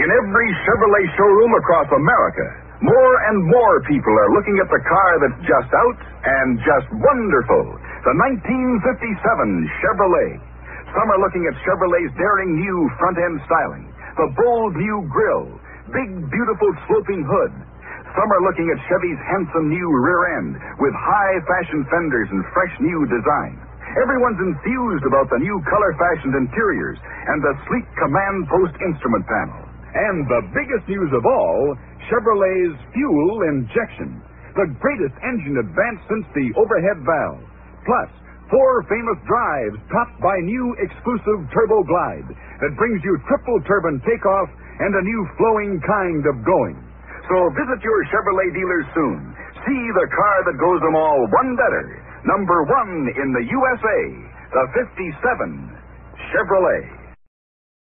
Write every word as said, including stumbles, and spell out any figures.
In every Chevrolet showroom across America, more and more people are looking at the car that's just out and just wonderful. The nineteen fifty-seven Chevrolet. Some are looking at Chevrolet's daring new front-end styling, the bold new grille, big, beautiful sloping hood. Some are looking at Chevy's handsome new rear end with high-fashion fenders and fresh new design. Everyone's enthused about the new color-fashioned interiors and the sleek command post instrument panel. And the biggest news of all, Chevrolet's fuel injection. The greatest engine advance since the overhead valve. Plus, four famous drives topped by new exclusive Turbo Glide that brings you triple turbine takeoff and a new flowing kind of going. So visit your Chevrolet dealers soon. See the car that goes them all one better. Number one in the U S A, the fifty-seven Chevrolet.